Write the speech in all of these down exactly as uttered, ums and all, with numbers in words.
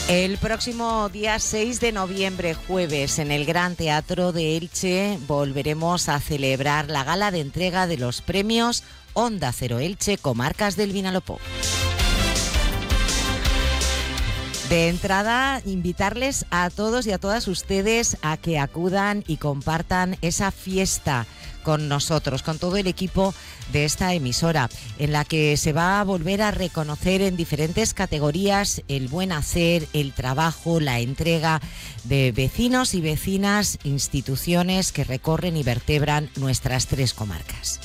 El próximo día seis de noviembre, jueves, en el Gran Teatro de Elche, volveremos a celebrar la gala de entrega de los premios Onda Cero Elche Comarcas del Vinalopó. De entrada, invitarles a todos y a todas ustedes a que acudan y compartan esa fiesta con nosotros, con todo el equipo de esta emisora, en la que se va a volver a reconocer en diferentes categorías el buen hacer, el trabajo, la entrega de vecinos y vecinas, instituciones que recorren y vertebran nuestras tres comarcas.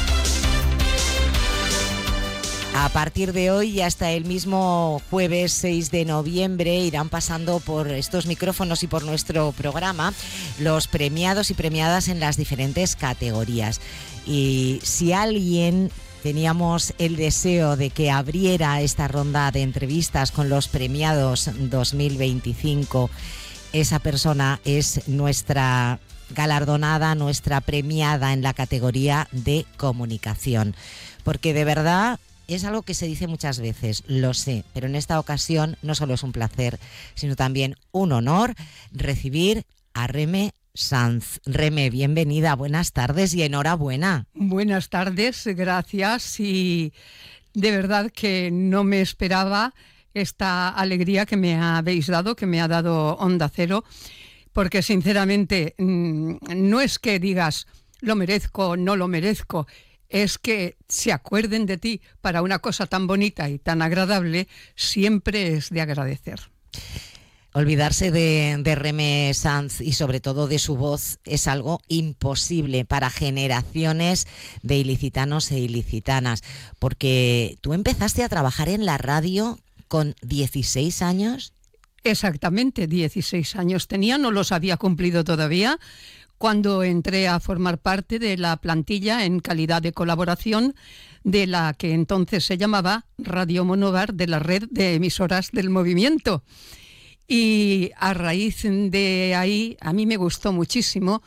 A partir de hoy y hasta el mismo jueves seis de noviembre irán pasando por estos micrófonos y por nuestro programa los premiados y premiadas en las diferentes categorías. Y si alguien teníamos el deseo de que abriera esta ronda de entrevistas con los premiados dos mil veinticinco, esa persona es nuestra galardonada, nuestra premiada en la categoría de comunicación. Porque de verdad es algo que se dice muchas veces, lo sé, pero en esta ocasión no solo es un placer, sino también un honor recibir a Reme Sanz. Reme, bienvenida, buenas tardes y enhorabuena. Buenas tardes, gracias, y de verdad que no me esperaba esta alegría que me habéis dado, que me ha dado Onda Cero, porque sinceramente no es que digas lo merezco o no lo merezco, es que se acuerden de ti para una cosa tan bonita y tan agradable, siempre es de agradecer. Olvidarse de, de Reme Sanz y sobre todo de su voz es algo imposible para generaciones de ilicitanos e ilicitanas, porque tú empezaste a trabajar en la radio con dieciséis años. Exactamente, dieciséis años tenía, no los había cumplido todavía, cuando entré a formar parte de la plantilla en calidad de colaboración de la que entonces se llamaba Radio Monóvar, de la red de emisoras del movimiento. Y a raíz de ahí, a mí me gustó muchísimo,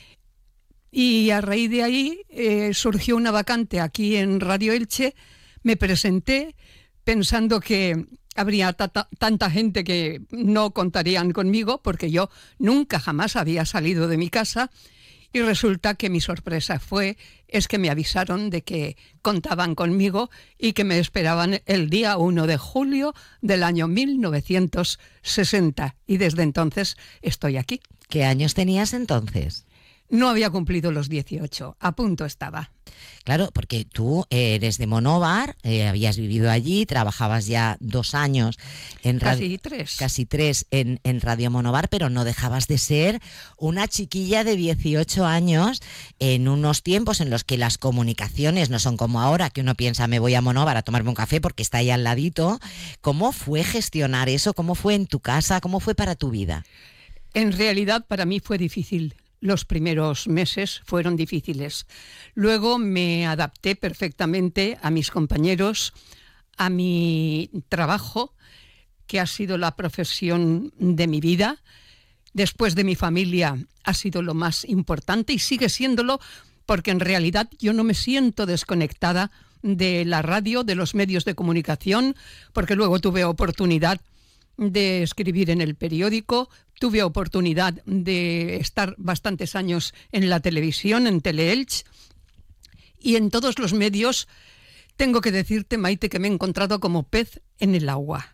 y a raíz de ahí eh, surgió una vacante aquí en Radio Elche. Me presenté pensando que habría tata, tanta gente que no contarían conmigo, porque yo nunca jamás había salido de mi casa, y resulta que mi sorpresa fue es que me avisaron de que contaban conmigo y que me esperaban el día uno de julio del año mil novecientos sesenta, y desde entonces estoy aquí. ¿Qué años tenías entonces? No había cumplido los dieciocho, a punto estaba. Claro, porque tú eres de Monóvar, eh, habías vivido allí, trabajabas ya dos años en radio, casi tres, casi tres en, en Radio Monóvar, pero no dejabas de ser una chiquilla de dieciocho años en unos tiempos en los que las comunicaciones no son como ahora, que uno piensa me voy a Monóvar a tomarme un café porque está ahí al ladito. ¿Cómo fue gestionar eso? ¿Cómo fue en tu casa? ¿Cómo fue para tu vida? En realidad para mí fue difícil. Los primeros meses fueron difíciles. Luego me adapté perfectamente a mis compañeros, a mi trabajo, que ha sido la profesión de mi vida. Después de mi familia ha sido lo más importante y sigue siéndolo, porque en realidad yo no me siento desconectada de la radio, de los medios de comunicación, porque luego tuve oportunidad de escribir en el periódico, tuve oportunidad de estar bastantes años en la televisión, en Teleelch, y en todos los medios. Tengo que decirte, Maite, que me he encontrado como pez en el agua.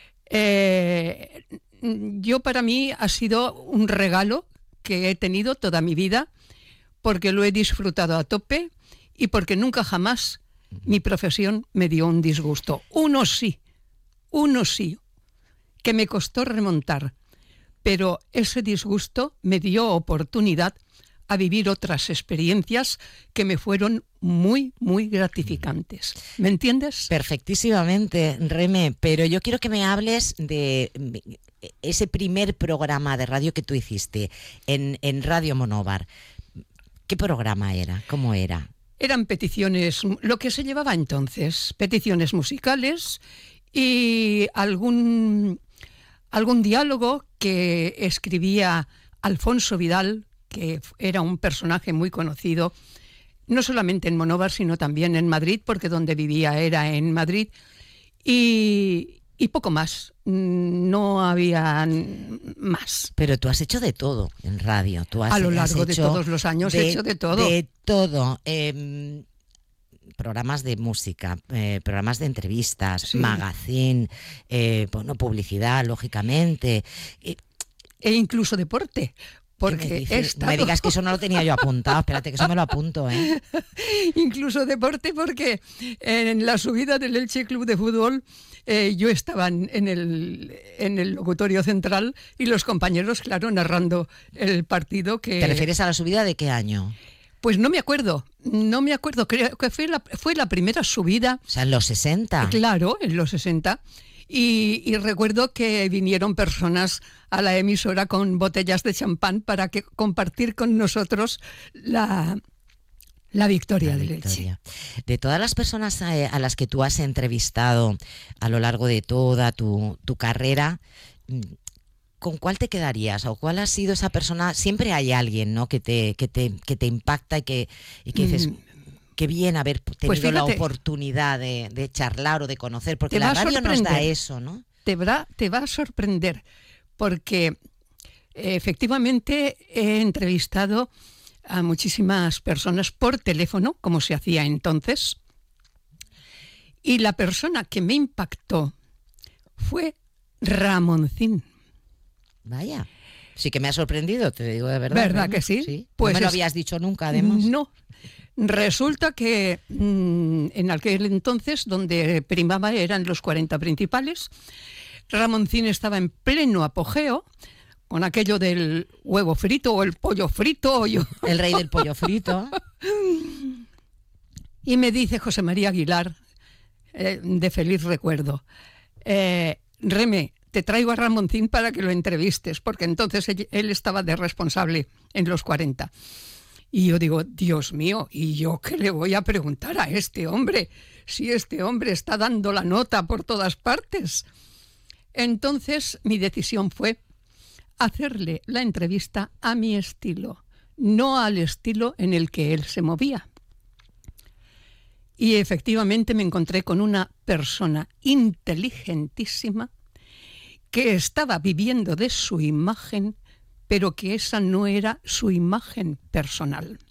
Eh, yo para mí ha sido un regalo que he tenido toda mi vida, porque lo he disfrutado a tope y porque nunca jamás mi profesión me dio un disgusto. Uno sí, uno sí, que me costó remontar, pero ese disgusto me dio oportunidad a vivir otras experiencias que me fueron muy, muy gratificantes. ¿Me entiendes? Perfectísimamente, Reme, pero yo quiero que me hables de ese primer programa de radio que tú hiciste en, en Radio Monóvar. ¿Qué programa era? ¿Cómo era? Eran peticiones, lo que se llevaba entonces, peticiones musicales y algún, algún diálogo que escribía Alfonso Vidal, que era un personaje muy conocido, no solamente en Monóvar, sino también en Madrid, porque donde vivía era en Madrid. Y, y poco más, no había más. Pero tú has hecho de todo en radio. Tú has, a lo largo has de todos los años de, he hecho de todo. De todo. Eh, programas de música, eh, programas de entrevistas, sí. magazine, eh, bueno, publicidad, lógicamente. E, e incluso deporte. Porque me, estado... me digas que eso no lo tenía yo apuntado, espérate que eso me lo apunto, ¿eh? Incluso deporte, porque en la subida del Elche Club de Fútbol eh, yo estaba en el, en el locutorio central y los compañeros, claro, narrando el partido que... ¿Te refieres a la subida de qué año? Pues no me acuerdo, no me acuerdo, creo que fue la, fue la primera subida. O sea, en los sesenta. Claro, en los sesenta. Y, y recuerdo que vinieron personas a la emisora con botellas de champán para que compartir con nosotros la, la victoria del Elche. De todas las personas a, a las que tú has entrevistado a lo largo de toda tu, tu carrera, ¿con cuál te quedarías? ¿O cuál ha sido esa persona? Siempre hay alguien, ¿no?, que te, que te, que te impacta y que, y que dices... Mm. Qué bien haber tenido pues fíjate, la oportunidad de, de charlar o de conocer, porque la radio nos da eso, ¿no? Te va, te va a sorprender, porque eh, efectivamente he entrevistado a muchísimas personas por teléfono, como se hacía entonces, y la persona que me impactó fue Ramoncín. Vaya, sí que me ha sorprendido, te digo de verdad. ¿Verdad ¿no? que sí? sí. Pues no me lo es, habías dicho nunca, además. No. Resulta que mmm, en aquel entonces, donde primaba eran los cuarenta principales, Ramoncín estaba en pleno apogeo con aquello del huevo frito o el pollo frito. O yo. El rey del pollo frito. Y me dice José María Aguilar, eh, de feliz recuerdo, eh, Reme, te traigo a Ramoncín para que lo entrevistes, porque entonces él, él estaba de responsable en los cuarenta. Y yo digo, Dios mío, ¿y yo qué le voy a preguntar a este hombre? Si este hombre está dando la nota por todas partes. Entonces mi decisión fue hacerle la entrevista a mi estilo, no al estilo en el que él se movía. Y efectivamente me encontré con una persona inteligentísima que estaba viviendo de su imagen, pero que esa no era su imagen personal.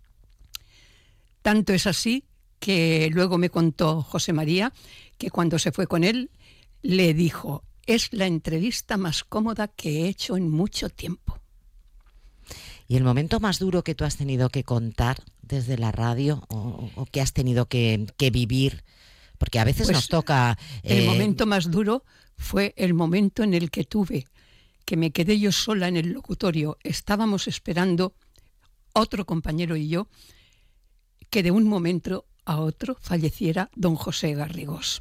Tanto es así que luego me contó José María que cuando se fue con él le dijo, es la entrevista más cómoda que he hecho en mucho tiempo. ¿Y el momento más duro que tú has tenido que contar desde la radio o, o que has tenido que, que vivir? Porque a veces pues nos toca... Eh... El momento más duro fue el momento en el que tuve que me quedé yo sola en el locutorio. Estábamos esperando, otro compañero y yo, que de un momento a otro falleciera don José Garrigós.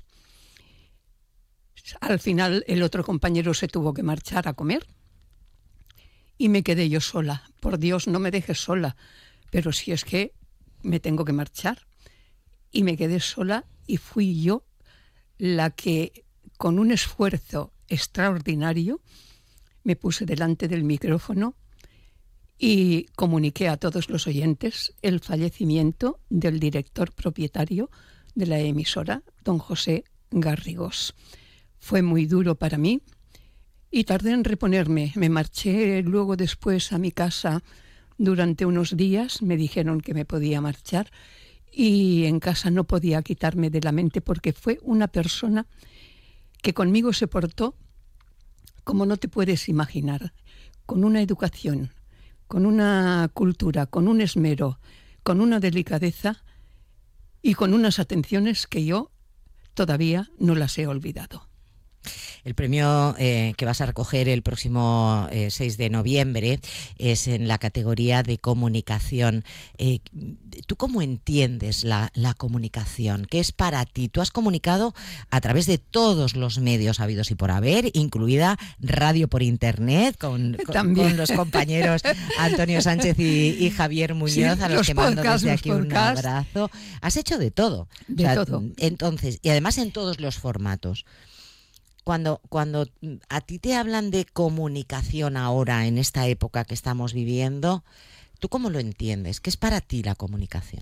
Al final el otro compañero se tuvo que marchar a comer y me quedé yo sola. Por Dios, no me dejes sola, pero si es que me tengo que marchar. Y me quedé sola y fui yo la que, con un esfuerzo extraordinario, me puse delante del micrófono y comuniqué a todos los oyentes el fallecimiento del director propietario de la emisora, don José Garrigós. Fue muy duro para mí y tardé en reponerme. Me marché luego después a mi casa durante unos días, me dijeron que me podía marchar y en casa no podía quitarme de la mente porque fue una persona que conmigo se portó como no te puedes imaginar, con una educación, con una cultura, con un esmero, con una delicadeza y con unas atenciones que yo todavía no las he olvidado. El premio eh, que vas a recoger el próximo eh, seis de noviembre es en la categoría de comunicación. Eh, ¿Tú cómo entiendes la, la comunicación? ¿Qué es para ti? Tú has comunicado a través de todos los medios habidos y por haber, incluida radio por internet, con, con, con los compañeros Antonio Sánchez y, y Javier Muñoz, sí, a los, los que mando podcast, desde aquí un abrazo. Has hecho de todo. De o sea, todo. Entonces, y además en todos los formatos. Cuando, cuando a ti te hablan de comunicación ahora, en esta época que estamos viviendo, ¿tú cómo lo entiendes? ¿Qué es para ti la comunicación?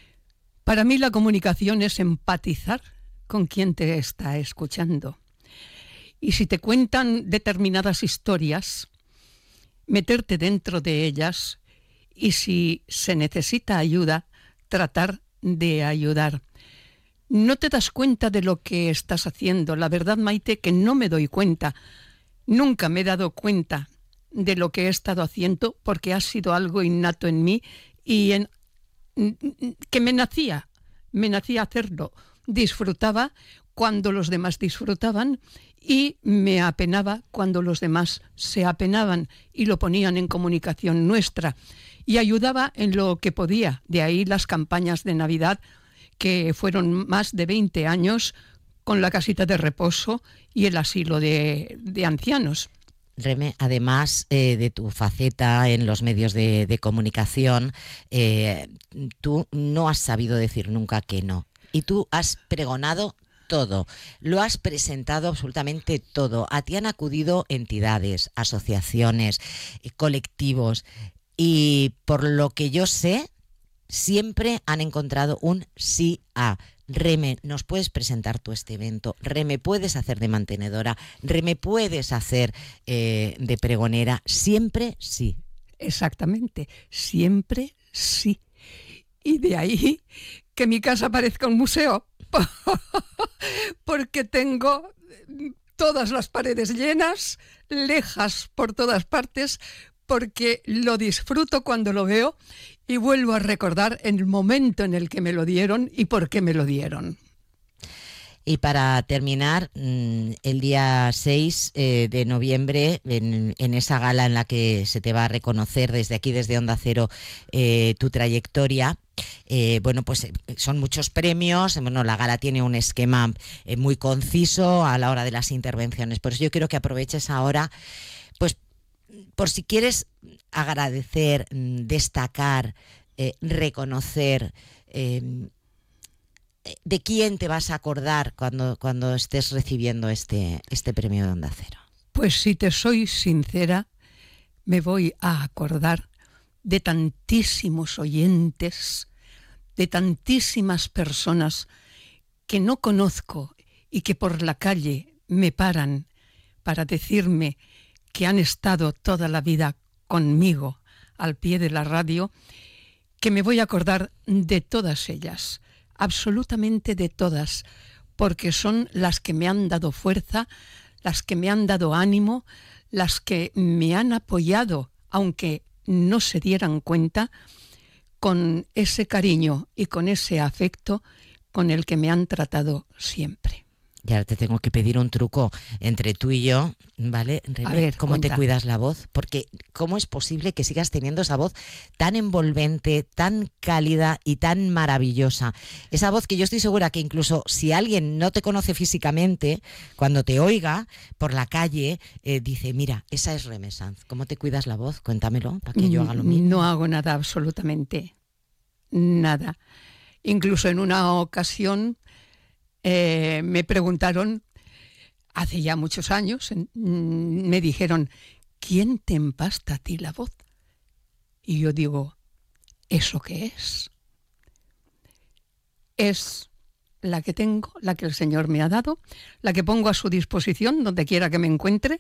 Para mí la comunicación es empatizar con quien te está escuchando. Y si te cuentan determinadas historias, meterte dentro de ellas y si se necesita ayuda, tratar de ayudar. No te das cuenta de lo que estás haciendo. La verdad, Maite, que no me doy cuenta. Nunca me he dado cuenta de lo que he estado haciendo porque ha sido algo innato en mí y en, que me nacía, me nacía hacerlo. Disfrutaba cuando los demás disfrutaban y me apenaba cuando los demás se apenaban y lo ponían en comunicación nuestra. Y ayudaba en lo que podía. De ahí las campañas de Navidad, que fueron más de veinte años, con la casita de reposo y el asilo de, de ancianos. Reme, además eh, de tu faceta en los medios de, de comunicación, eh, tú no has sabido decir nunca que no. Y tú has pregonado todo, lo has presentado absolutamente todo. A ti han acudido entidades, asociaciones, eh, colectivos, y por lo que yo sé, siempre han encontrado un sí a. Reme, ¿nos puedes presentar tú este evento? Reme, ¿puedes hacer de mantenedora? Reme, ¿puedes hacer eh, de pregonera? Siempre sí. Exactamente, siempre sí. Y de ahí que mi casa parezca un museo, porque tengo todas las paredes llenas, lejas por todas partes, porque lo disfruto cuando lo veo y vuelvo a recordar el momento en el que me lo dieron y por qué me lo dieron. Y para terminar, el día seis de noviembre, en, en esa gala en la que se te va a reconocer desde aquí, desde Onda Cero, eh, tu trayectoria, eh, bueno, pues son muchos premios. Bueno, la gala tiene un esquema eh, muy conciso a la hora de las intervenciones. Por eso yo quiero que aproveches ahora, pues, por si quieres agradecer, destacar, eh, reconocer, eh, ¿de quién te vas a acordar cuando, cuando estés recibiendo este, este premio de Onda Cero? Pues si te soy sincera, me voy a acordar de tantísimos oyentes, de tantísimas personas que no conozco y que por la calle me paran para decirme que han estado toda la vida conmigo al pie de la radio, que me voy a acordar de todas ellas, absolutamente de todas, porque son las que me han dado fuerza, las que me han dado ánimo, las que me han apoyado, aunque no se dieran cuenta, con ese cariño y con ese afecto con el que me han tratado siempre. Y ahora te tengo que pedir un truco entre tú y yo, ¿vale? Reme, a ver, ¿cómo cuenta. te cuidas la voz? Porque ¿cómo es posible que sigas teniendo esa voz tan envolvente, tan cálida y tan maravillosa? Esa voz que yo estoy segura que incluso si alguien no te conoce físicamente, cuando te oiga por la calle, eh, dice, mira, esa es Reme Sanz. ¿Cómo te cuidas la voz? Cuéntamelo para que yo haga lo mismo. No hago nada, absolutamente nada. Incluso en una ocasión Eh, me preguntaron, hace ya muchos años, en, me dijeron, ¿quién te empasta a ti la voz? Y yo digo, ¿eso qué es? Es la que tengo, la que el Señor me ha dado, la que pongo a su disposición donde quiera que me encuentre,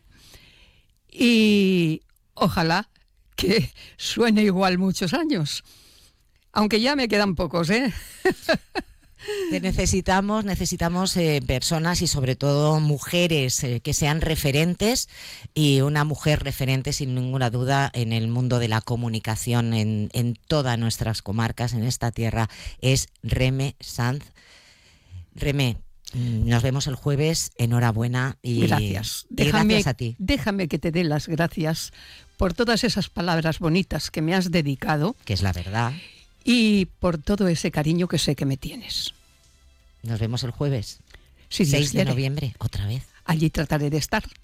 y ojalá que suene igual muchos años, aunque ya me quedan pocos, ¿eh? Te necesitamos, necesitamos eh, personas y sobre todo mujeres eh, que sean referentes, y una mujer referente sin ninguna duda en el mundo de la comunicación en, en todas nuestras comarcas, en esta tierra, es Reme Sanz. Reme, nos vemos el jueves, enhorabuena y gracias. Y déjame, gracias a ti. Déjame que te dé las gracias por todas esas palabras bonitas que me has dedicado. Que es la verdad. Y por todo ese cariño que sé que me tienes. Nos vemos el jueves, Si seis de noviembre, otra vez. Allí trataré de estar.